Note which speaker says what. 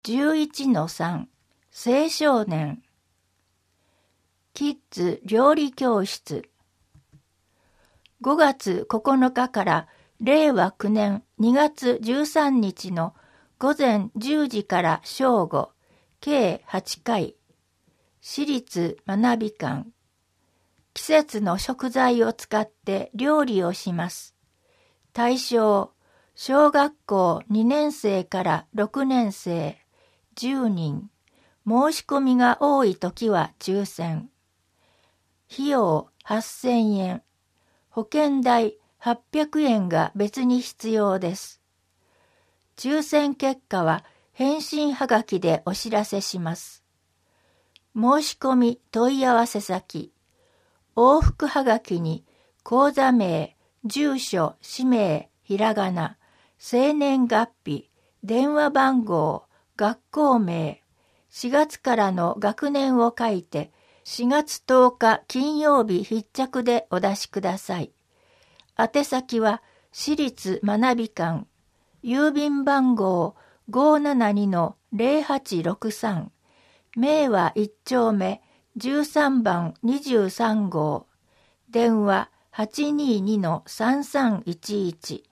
Speaker 1: 11-3 青少年キッズ料理教室5月9日から令和9年2月13日の午前10時から正午計8回私立学び館季節の食材を使って料理をします。対象小学校2年生から6年生10人、申し込みが多いときは抽選。費用8,000円、保険代800円が別に必要です。抽選結果は返信はがきでお知らせします。申し込み問い合わせ先、往復はがきに口座名、住所、氏名、ひらがな、生年月日、電話番号、学校名、4月からの学年を書いて、4月10日金曜日必着でお出しください。宛先は、私立学び館、郵便番号 572-0863、明和1丁目13番23号、電話 822-3311